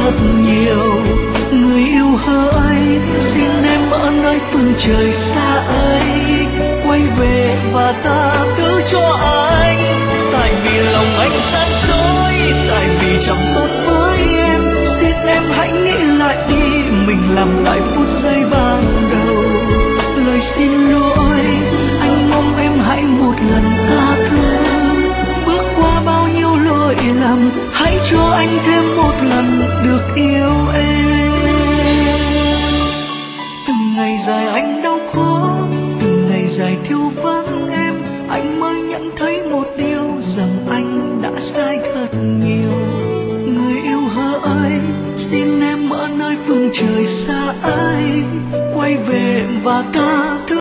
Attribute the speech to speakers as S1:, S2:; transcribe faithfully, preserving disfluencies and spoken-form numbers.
S1: thật nhiều. Người yêu hỡi, xin em ở nơi phương trời xa ấy, quay về và tha thứ cho anh. Tại vì lòng anh gian dối, tại vì chẳng tốt với em. Xin em hãy nghĩ lại đi, mình làm lại phút giây ban đầu. Lời xin lỗi, anh mong em hãy một lần tha thứ. Bước qua bao nhiêu lỗi lầm, hãy cho anh thêm một lần được yêu em. Từng ngày dài anh đau khổ, từng ngày dài thiếu vắng em, anh mới nhận thấy một điều rằng anh đã sai thật nhiều. Người yêu hỡi, xin em ở nơi phương trời xa ấy, quay về và tha thứ.